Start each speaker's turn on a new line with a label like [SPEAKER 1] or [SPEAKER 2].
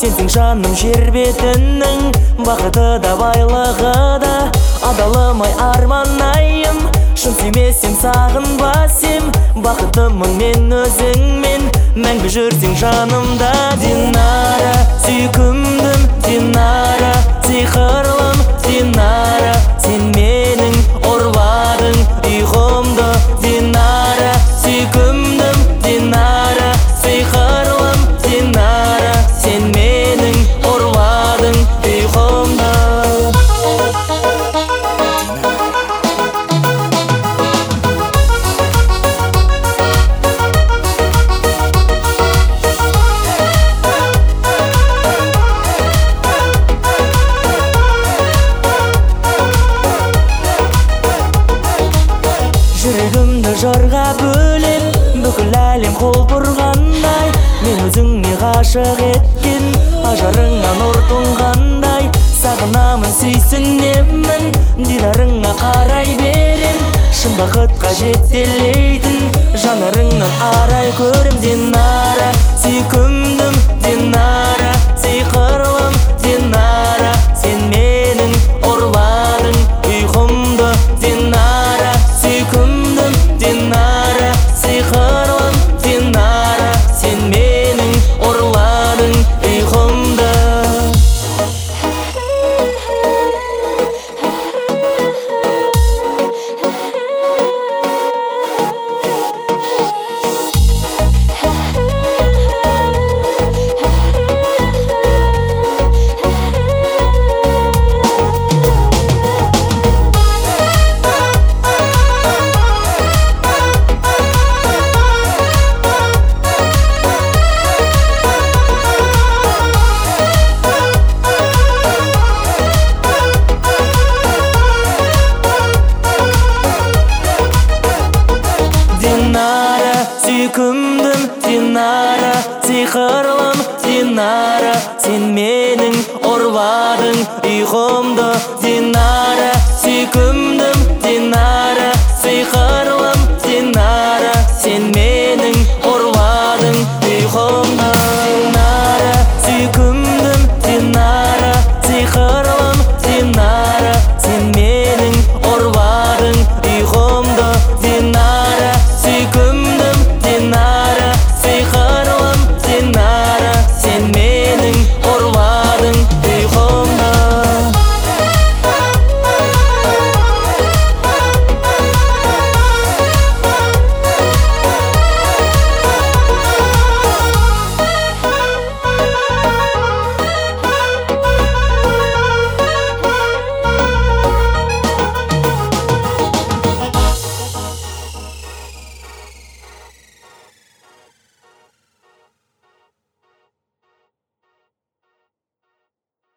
[SPEAKER 1] Сенсің жаным жер бетінің, бақыты да байлығы да. Адалымай арманайым, шын сүймесем сағынбасем. Бақытымын мен өзіңмен, мәңгі жүрсең жанымда. Динара, сүйкімдім, Динара, сиқырлым, Динара, сен менің ұрладың ұйқымды. Динара, сүйкімдім, Динара, сиқырлым, Динара, сен менің ұрладың ұйқымды. Жүрегімді жарға бөлеп, бүкіл әлем қол бұрғандай. Мен өзіңе ғашық еткен, ажарыңа нұр тұнғандай. Сағынамын, сүйсінемін, дидарыңа қарай берем. Шын бақытқа жетелейтін, жанарыңнан арай көрем. Динара, сүйкімдім, Динара, сиқырлым, Динара, сен менің ұрладың ұйқымды. Динара, сүйкімдім, Динара, сиқырлым, Динара, сен менің ұрладың ұйқымды. Динара, сүйкімдім, Динара, сиқырлым, Динара, сен менің ұрладың ұйқымды. Динара, сүйкімдім.